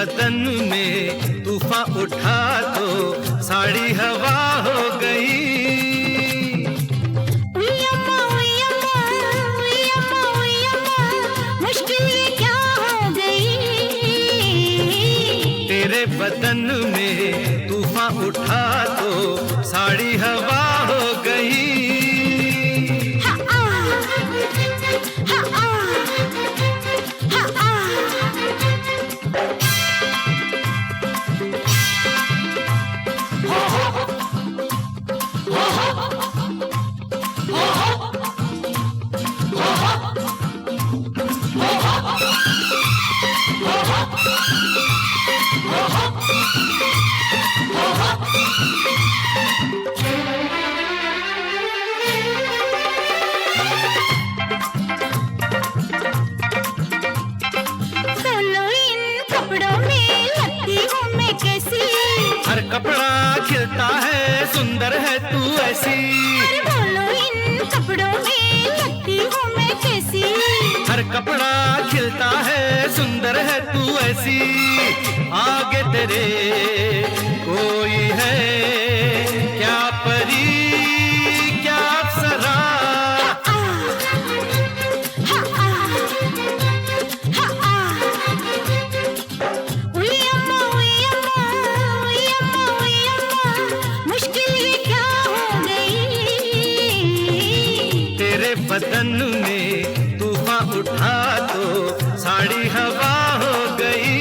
बदन में तूफान उठा तो साड़ी हवा हो गई। मुश्किल ये क्या हो गई। तेरे बदन में तूफान उठा तो साड़ी हवा हो गई। हर कपड़ा खिलता है सुंदर है तू ऐसी। बोलो इन कपड़ों में लगती हूँ मैं कैसी। हर कपड़ा खिलता है सुंदर है तू ऐसी। आगे तेरे कोई है क्या परी क्या अप्सरा। बदन में तूफान उठा तो साड़ी हवा हो गई।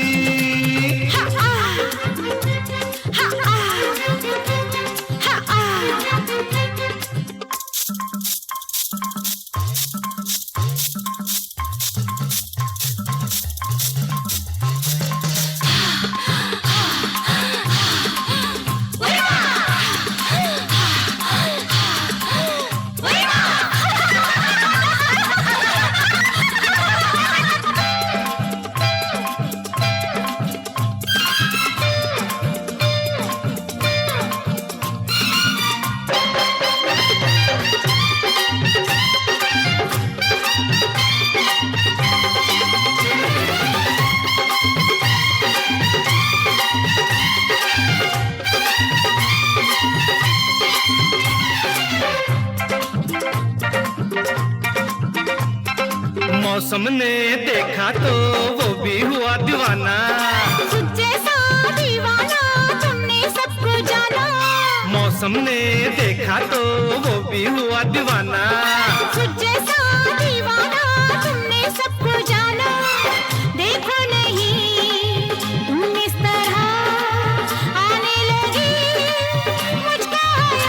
मौसम ने देखा तो वो भी हुआ दीवाना। जैसा दीवाना तुमने सबको जाना। मौसम ने देखा तो वो भी हुआ दीवाना। जैसा दीवाना तुमने सबको जाना। देखो नहीं तुम इस तरह आने लगी मुझको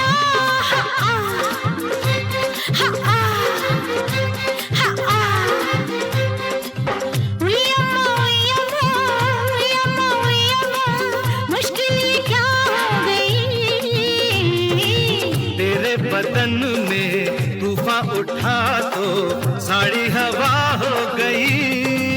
बदन में तूफान उठा तो साड़ी हवा हो गई।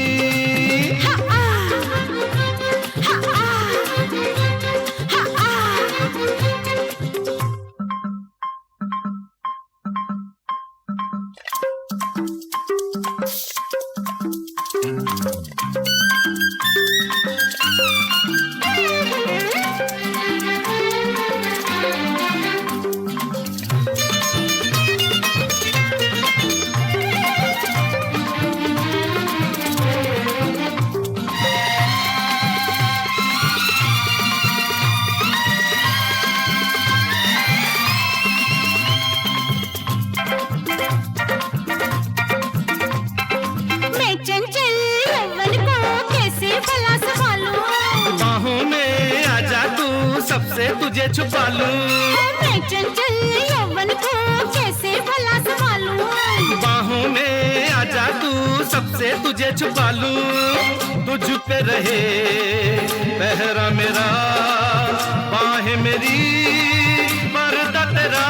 सबसे तुझे छुपा लूं। मैं चंचल यौवन को कैसे भला संभालूं। बाहों में आजा तू सबसे तुझे छुपा लूं। तुझ पे रहे पहरा मेरा बाहें मेरी पर्दा तेरा।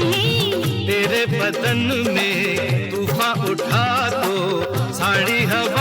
बदन में तूफान उठा तो साड़ी हवा